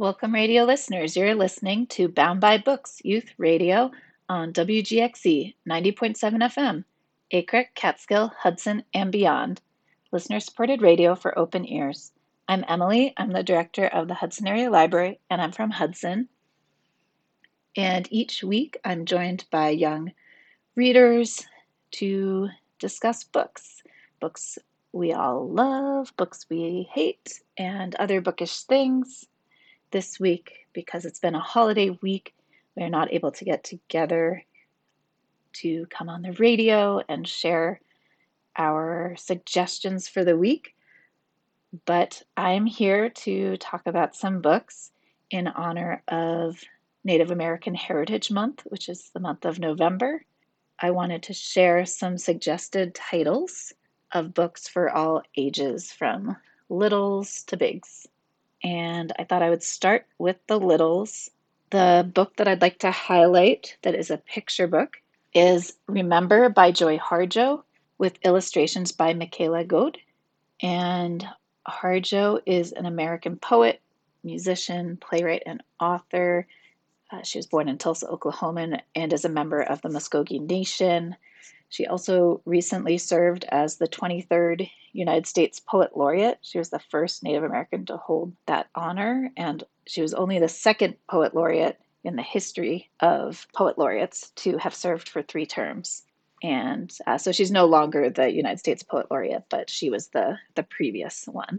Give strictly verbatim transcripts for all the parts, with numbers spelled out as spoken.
Welcome, radio listeners. You're listening to Bound by Books Youth Radio on W G X E ninety point seven F M, Acre, Catskill, Hudson, and beyond. Listener-supported radio for open ears. I'm Emily. I'm the director of the Hudson Area Library, and I'm from Hudson. And each week, I'm joined by young readers to discuss books. Books we all love, books we hate, and other bookish things. This week, because it's been a holiday week, we're not able to get together to come on the radio and share our suggestions for the week. But I'm here to talk about some books in honor of Native American Heritage Month, which is the month of November. I wanted to share some suggested titles of books for all ages, from littles to bigs. And I thought I would start with the littles. The book that I'd like to highlight that is a picture book is Remember by Joy Harjo, with illustrations by Michaela Goad. And Harjo is an American poet, musician, playwright, and author. Uh, she was born in Tulsa, Oklahoma, and is a member of the Muskogee Nation. She also recently served as the twenty-third United States Poet Laureate. She was the first Native American to hold that honor, and she was only the second Poet Laureate in the history of Poet Laureates to have served for three terms. And uh, so she's no longer the United States Poet Laureate, but she was the, the previous one.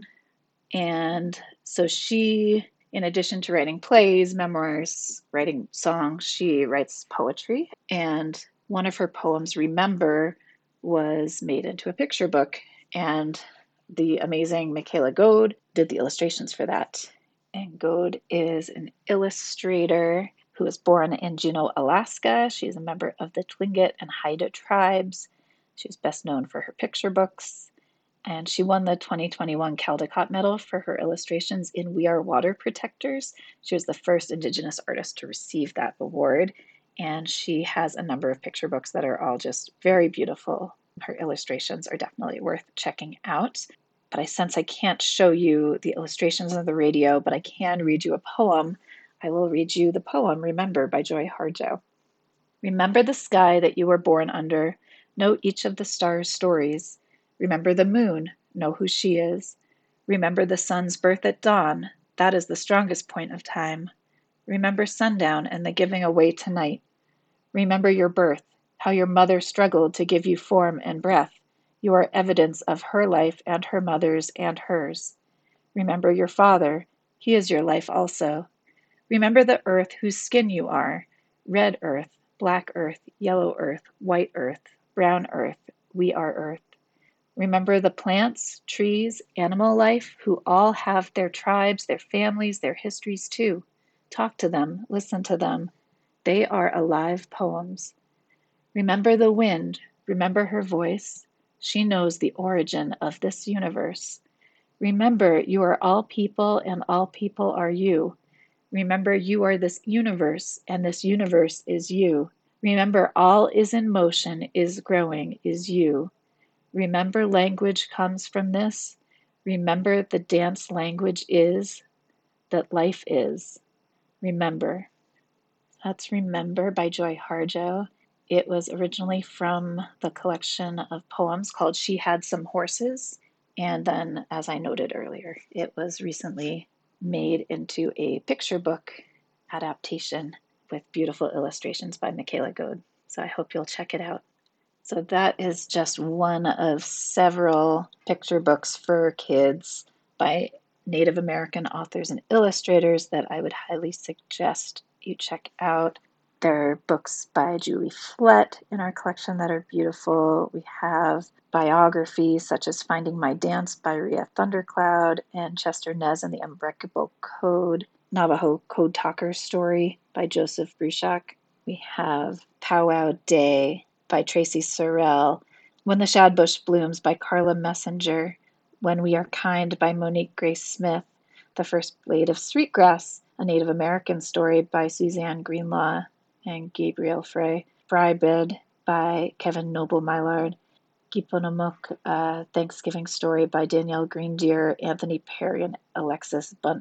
And so she, in addition to writing plays, memoirs, writing songs, she writes poetry. And one of her poems, Remember, was made into a picture book, and the amazing Michaela Goad did the illustrations for that. And Goad is an illustrator who was born in Juneau, Alaska. She's a member of the Tlingit and Haida tribes. She's best known for her picture books, and she won the twenty twenty-one Caldecott Medal for her illustrations in We Are Water Protectors. She was the first Indigenous artist to receive that award, and she has a number of picture books that are all just very beautiful. Her illustrations are definitely worth checking out. But I sense I can't show you the illustrations on the radio, but I can read you a poem. I will read you the poem, Remember, by Joy Harjo. Remember the sky that you were born under. Know each of the stars' stories. Remember the moon. Know who she is. Remember the sun's birth at dawn. That is the strongest point of time. Remember sundown and the giving away to night. Remember your birth, how your mother struggled to give you form and breath. You are evidence of her life and her mother's and hers. Remember your father. He is your life also. Remember the earth whose skin you are. Red earth, black earth, yellow earth, white earth, brown earth. We are earth. Remember the plants, trees, animal life, who all have their tribes, their families, their histories too. Talk to them, listen to them. They are alive poems. Remember the wind, remember her voice. She knows the origin of this universe. Remember you are all people and all people are you. Remember you are this universe and this universe is you. Remember all is in motion, is growing, is you. Remember language comes from this. Remember the dance language is, that life is. Remember. That's Remember by Joy Harjo. It was originally from the collection of poems called She Had Some Horses. And then, as I noted earlier, it was recently made into a picture book adaptation with beautiful illustrations by Michaela Goad. So I hope you'll check it out. So that is just one of several picture books for kids by Native American authors and illustrators that I would highly suggest you check out. There are books by Julie Flett in our collection that are beautiful. We have biographies such as Finding My Dance by Ria Thundercloud and Chester Nez and the Unbreakable Code, Navajo Code Talker Story by Joseph Bruchac. We have Powwow Day by Tracy Sorrell, When the Shadbush Blooms by Carla Messenger, When We Are Kind by Monique Grace Smith, The First Blade of Sweetgrass, a Native American story by Suzanne Greenlaw and Gabriel Frey, Frybed by Kevin Noble Mylard, Giponomuk, a Thanksgiving story by Danielle Greendeer, Anthony Perry, and Alexis Bunton.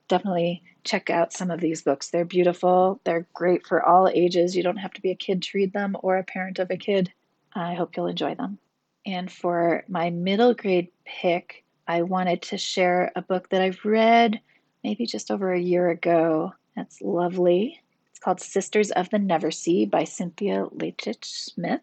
definitely check out some of these books. They're beautiful. They're great for all ages. You don't have to be a kid to read them or a parent of a kid. I hope you'll enjoy them. And for my middle grade pick, I wanted to share a book that I've read maybe just over a year ago. That's lovely. It's called Sisters of the Neversea by Cynthia Leitich Smith.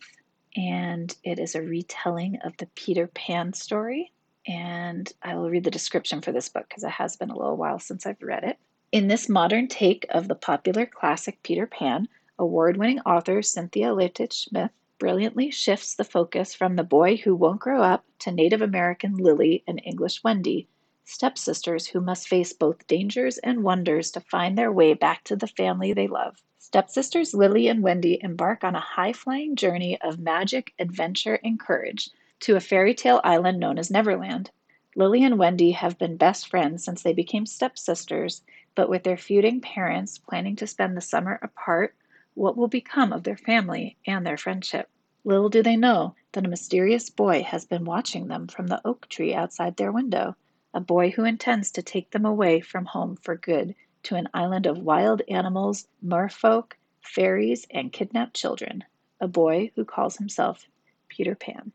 And it is a retelling of the Peter Pan story. And I will read the description for this book because it has been a little while since I've read it. In this modern take of the popular classic Peter Pan, award-winning author Cynthia Leitich Smith brilliantly shifts the focus from the boy who won't grow up to Native American Lily and English Wendy, stepsisters who must face both dangers and wonders to find their way back to the family they love. Stepsisters Lily and Wendy embark on a high-flying journey of magic, adventure, and courage to a fairy tale island known as Neverland. Lily and Wendy have been best friends since they became stepsisters, but with their feuding parents planning to spend the summer apart, what will become of their family and their friendship? Little do they know that a mysterious boy has been watching them from the oak tree outside their window, a boy who intends to take them away from home for good to an island of wild animals, merfolk, fairies, and kidnapped children, a boy who calls himself Peter Pan.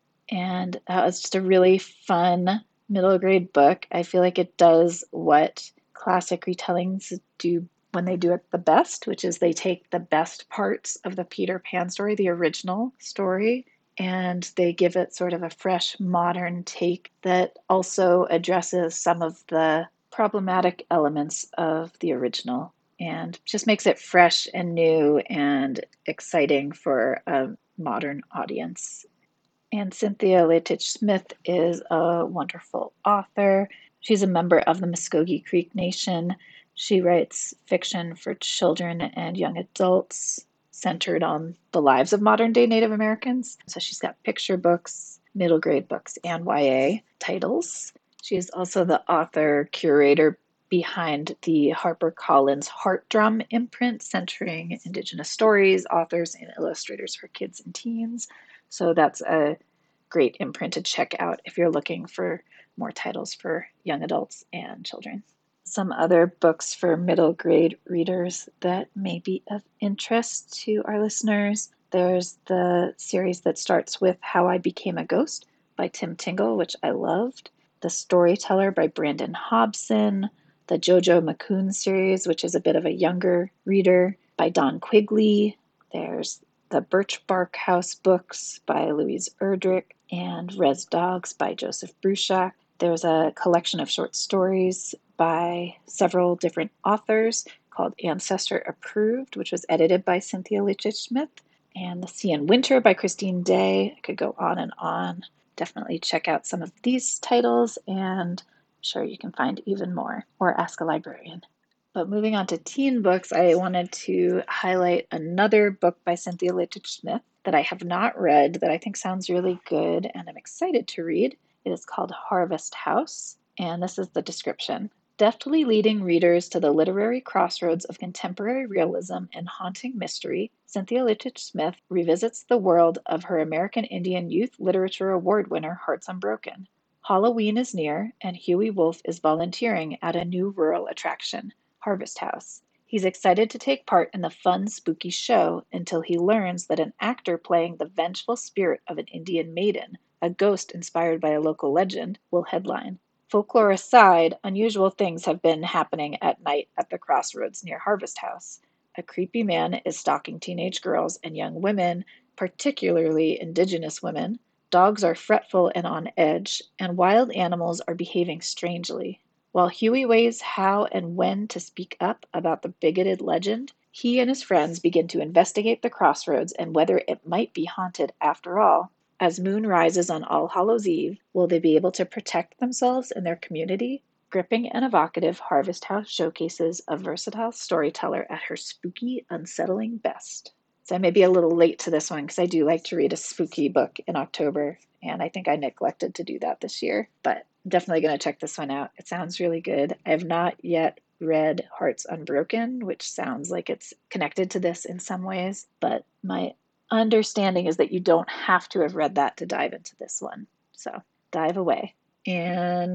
And that was just a really fun middle grade book. I feel like it does what classic retellings do when they do it the best, which is they take the best parts of the Peter Pan story, the original story, and they give it sort of a fresh, modern take that also addresses some of the problematic elements of the original and just makes it fresh and new and exciting for a modern audience. And Cynthia Leitich Smith is a wonderful author. She's a member of the Muskogee Creek Nation. She writes fiction for children and young adults centered on the lives of modern day Native Americans. So she's got picture books, middle grade books, and Y A titles. She is also the author curator behind the HarperCollins Heart Drum imprint, centering Indigenous stories, authors, and illustrators for kids and teens. So that's a great imprint to check out if you're looking for more titles for young adults and children. Some other books for middle grade readers that may be of interest to our listeners. There's the series that starts with How I Became a Ghost by Tim Tingle, which I loved. The Storyteller by Brandon Hobson. The Jojo McCoon series, which is a bit of a younger reader, by Don Quigley. There's the Birch Bark House books by Louise Erdrich, and Res Dogs by Joseph Bruchac. There's a collection of short stories by several different authors called Ancestor Approved, which was edited by Cynthia Leitich Smith, and The Sea in Winter by Christine Day. I could go on and on. Definitely check out some of these titles, and I'm sure you can find even more, or ask a librarian. But moving on to teen books, I wanted to highlight another book by Cynthia Leitich Smith that I have not read that I think sounds really good and I'm excited to read. It is called Harvest House, and this is the description. Deftly leading readers to the literary crossroads of contemporary realism and haunting mystery, Cynthia Leitich Smith revisits the world of her American Indian Youth Literature Award winner Hearts Unbroken. Halloween is near, and Huey Wolf is volunteering at a new rural attraction, Harvest House. He's excited to take part in the fun, spooky show until he learns that an actor playing the vengeful spirit of an Indian maiden, a ghost inspired by a local legend, will headline. Folklore aside, unusual things have been happening at night at the crossroads near Harvest House. A creepy man is stalking teenage girls and young women, particularly Indigenous women. Dogs are fretful and on edge, and wild animals are behaving strangely. While Huey weighs how and when to speak up about the bigoted legend, he and his friends begin to investigate the crossroads and whether it might be haunted after all. As moon rises on All Hallows Eve, will they be able to protect themselves and their community? Gripping and evocative Harvest House showcases a versatile storyteller at her spooky, unsettling best. So I may be a little late to this one because I do like to read a spooky book in October, and I think I neglected to do that this year, but I'm definitely going to check this one out. It sounds really good. I have not yet read Hearts Unbroken, which sounds like it's connected to this in some ways, but my understanding is that you don't have to have read that to dive into this one. So dive away. And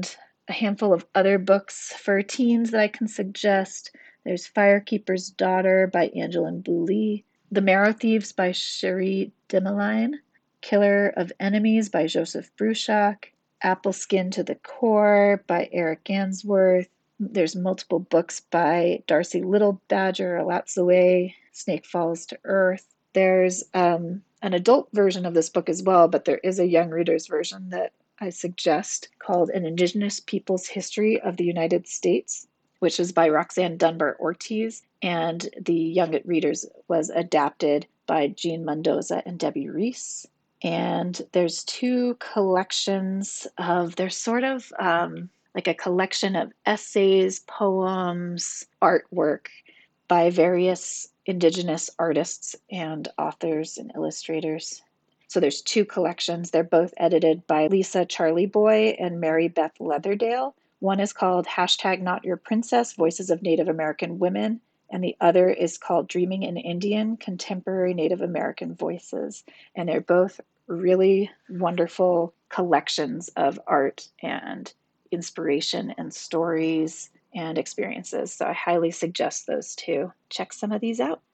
a handful of other books for teens that I can suggest. There's Firekeeper's Daughter by Angeline Boulley, The Marrow Thieves by Cherie Dimaline, Killer of Enemies by Joseph Bruchac, Apple Skin to the Core by Eric Gansworth. There's multiple books by Darcy Little Badger, A Lapse Away, Snake Falls to Earth. There's um, an adult version of this book as well, but there is a young reader's version that I suggest called An Indigenous People's History of the United States, which is by Roxanne Dunbar Ortiz, and the Young Readers was adapted by Jean Mendoza and Debbie Reese. And there's two collections of, they're sort of um, like a collection of essays, poems, artwork by various Indigenous artists and authors and illustrators. So there's two collections. They're both edited by Lisa Charlieboy and Mary Beth Leatherdale. One is called Hashtag Not Your Princess, Voices of Native American Women, and the other is called Dreaming in Indian, Contemporary Native American Voices. And they're both really wonderful collections of art and inspiration and stories and experiences. So I highly suggest those two. Check some of these out.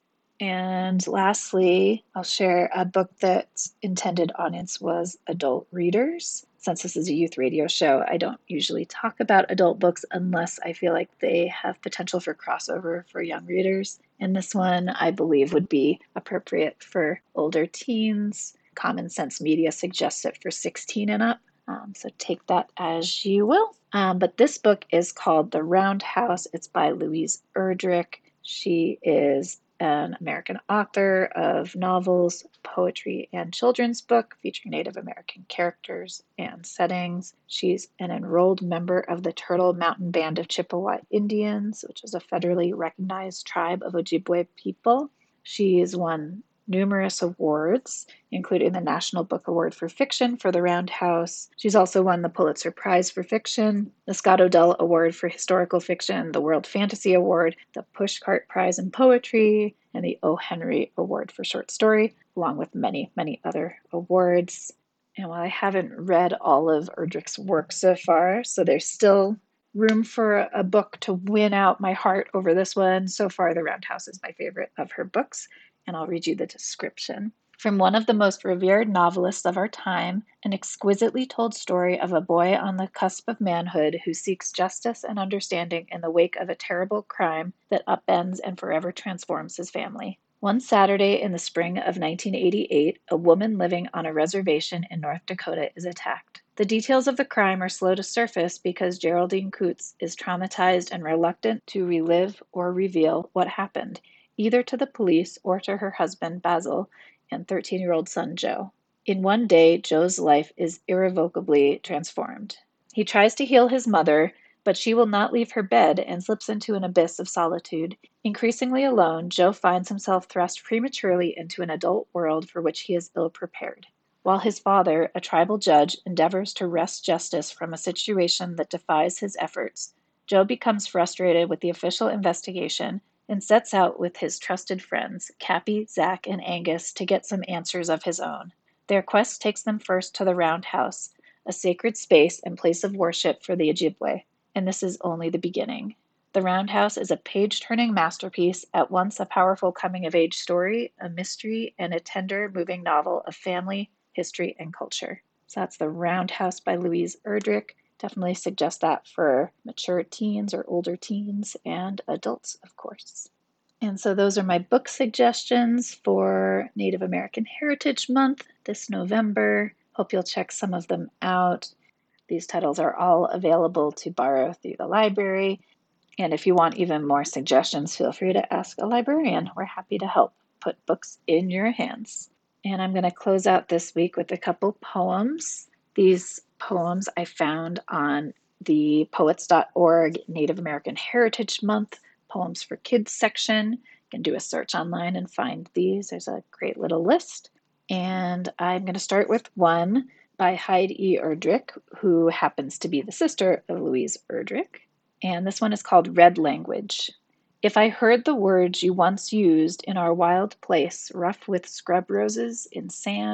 And lastly, I'll share a book that's intended audience was adult readers. Since this is a youth radio show, I don't usually talk about adult books unless I feel like they have potential for crossover for young readers. And this one, I believe, would be appropriate for older teens. Common Sense Media suggests it for sixteen and up. Um, so take that as you will. Um, but this book is called The Round House. It's by Louise Erdrich. She is an American author of novels, poetry, and children's book featuring Native American characters and settings. She's an enrolled member of the Turtle Mountain Band of Chippewa Indians, which is a federally recognized tribe of Ojibwe people. She's won numerous awards, including the National Book Award for Fiction for The Round House. She's also won the Pulitzer Prize for Fiction, the Scott Odell Award for Historical Fiction, the World Fantasy Award, the Pushcart Prize in Poetry, and the O. Henry Award for Short Story, along with many, many other awards. And while I haven't read all of Erdrich's work so far, so there's still room for a book to win out my heart over this one. So far, The Round House is my favorite of her books, and I'll read you the description. From one of the most revered novelists of our time, an exquisitely told story of a boy on the cusp of manhood who seeks justice and understanding in the wake of a terrible crime that upends and forever transforms his family. One Saturday in the spring of nineteen eighty-eight, a woman living on a reservation in North Dakota is attacked. The details of the crime are slow to surface because Geraldine Coots is traumatized and reluctant to relive or reveal what happened, either to the police or to her husband, Basil, and thirteen-year-old son, Joe. In one day, Joe's life is irrevocably transformed. He tries to heal his mother, but she will not leave her bed and slips into an abyss of solitude. Increasingly alone, Joe finds himself thrust prematurely into an adult world for which he is ill-prepared. While his father, a tribal judge, endeavors to wrest justice from a situation that defies his efforts, Joe becomes frustrated with the official investigation and sets out with his trusted friends, Cappy, Zach, and Angus, to get some answers of his own. Their quest takes them first to the Round House, a sacred space and place of worship for the Ojibwe, and this is only the beginning. The Round House is a page-turning masterpiece, at once a powerful coming-of-age story, a mystery, and a tender, moving novel of family, history, and culture. So that's The Round House by Louise Erdrich. Definitely suggest that for mature teens or older teens and adults, of course. And so those are my book suggestions for Native American Heritage Month this November. Hope you'll check some of them out. These titles are all available to borrow through the library. And if you want even more suggestions, feel free to ask a librarian. We're happy to help put books in your hands. And I'm going to close out this week with a couple poems. These poems I found on the poets dot org Native American Heritage Month Poems for Kids section. You can do a search online and find these. There's a great little list. And I'm going to start with one by Heide E. Erdrich, who happens to be the sister of Louise Erdrich. And this one is called Red Language. If I heard the words you once used in our wild place, rough with scrub roses in sand,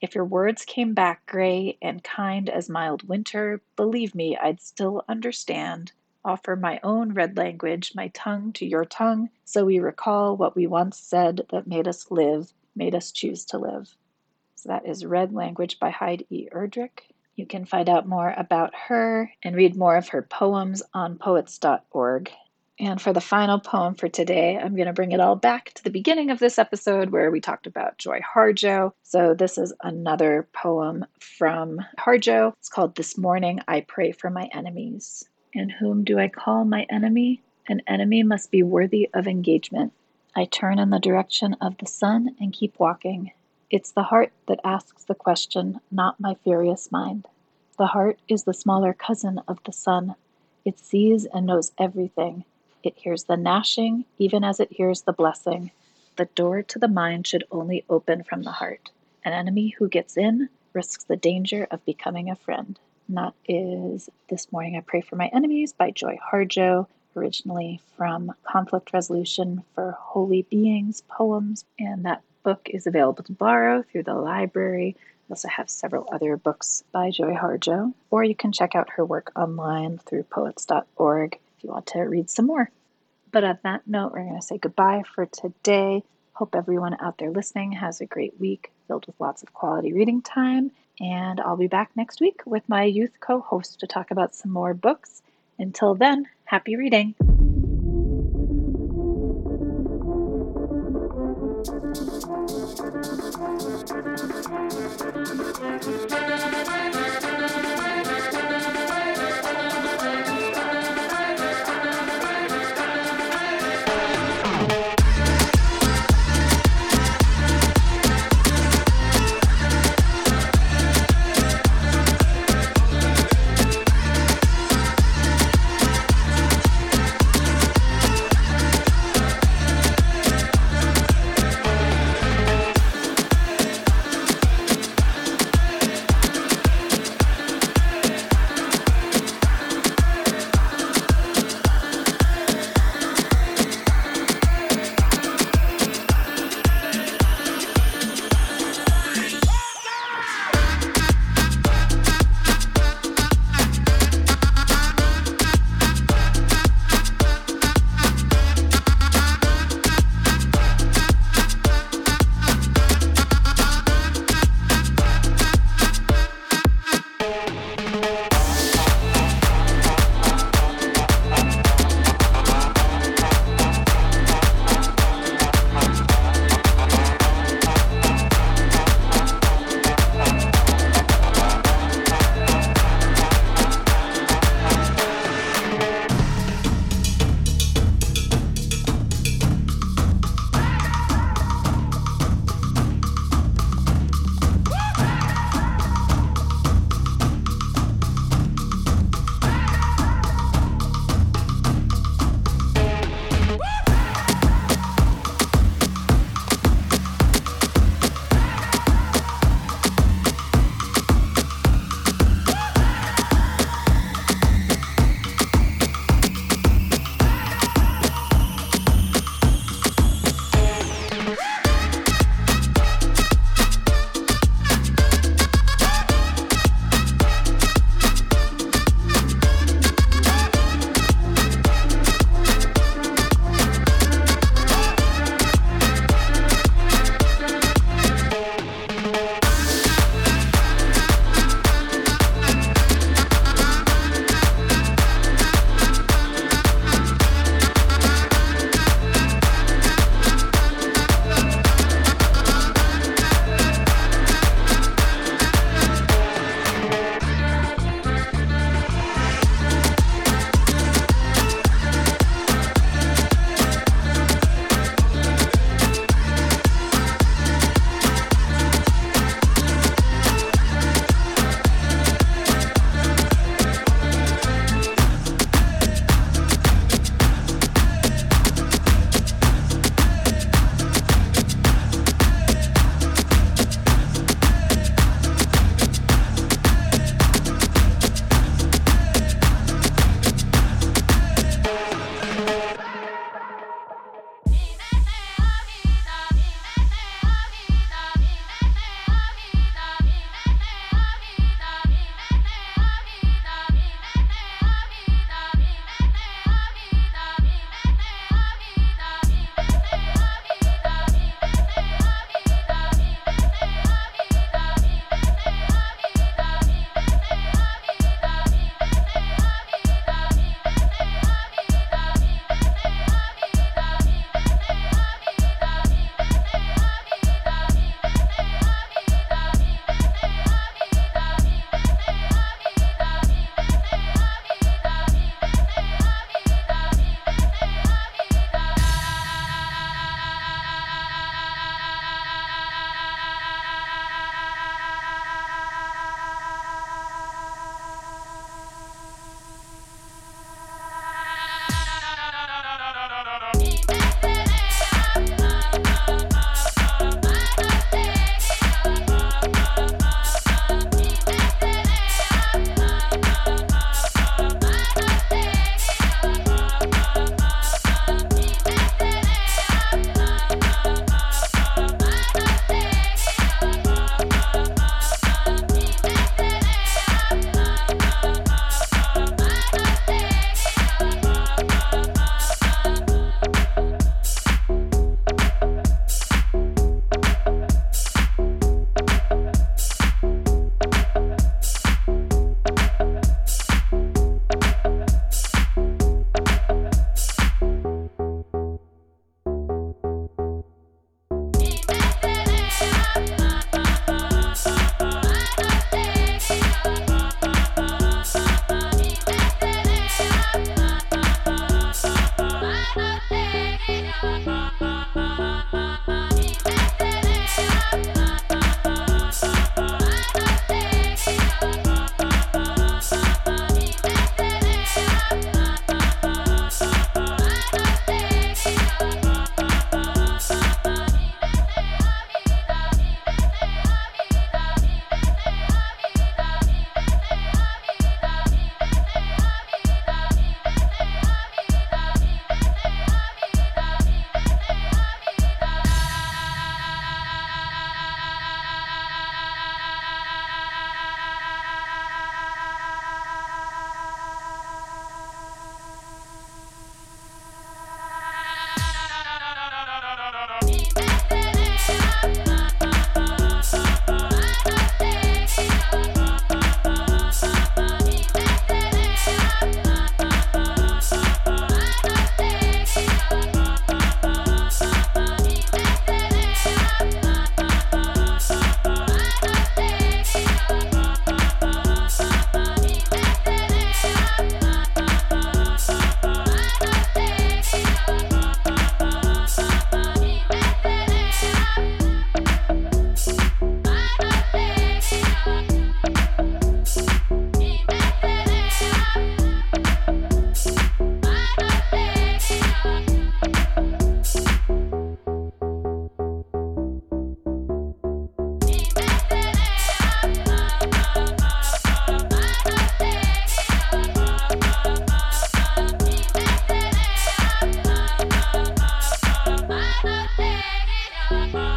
If your words came back gray and kind as mild winter, believe me, I'd still understand. Offer my own red language, my tongue to your tongue, so we recall what we once said that made us live, made us choose to live. So that is Red Language by Heide E. Erdrich. You can find out more about her and read more of her poems on poets dot org. And for the final poem for today, I'm going to bring it all back to the beginning of this episode where we talked about Joy Harjo. So this is another poem from Harjo. It's called This Morning I Pray for My Enemies. And whom do I call my enemy? An enemy must be worthy of engagement. I turn in the direction of the sun and keep walking. It's the heart that asks the question, not my furious mind. The heart is the smaller cousin of the sun. It sees and knows everything. It hears the gnashing, even as it hears the blessing. The door to the mind should only open from the heart. An enemy who gets in risks the danger of becoming a friend. And that is This Morning I Pray for My Enemies by Joy Harjo, originally from Conflict Resolution for Holy Beings Poems. And that book is available to borrow through the library. We also have several other books by Joy Harjo, or you can check out her work online through poets dot org if you want to read some more. But on that note, we're going to say goodbye for today. Hope everyone out there listening has a great week filled with lots of quality reading time. And I'll be back next week with my youth co-host to talk about some more books. Until then, happy reading.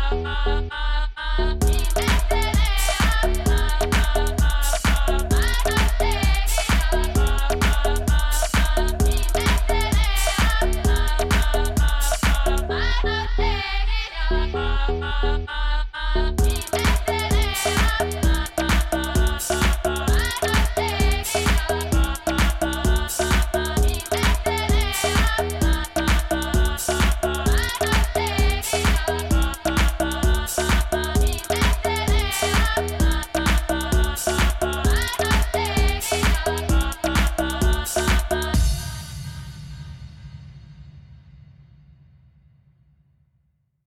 Bye.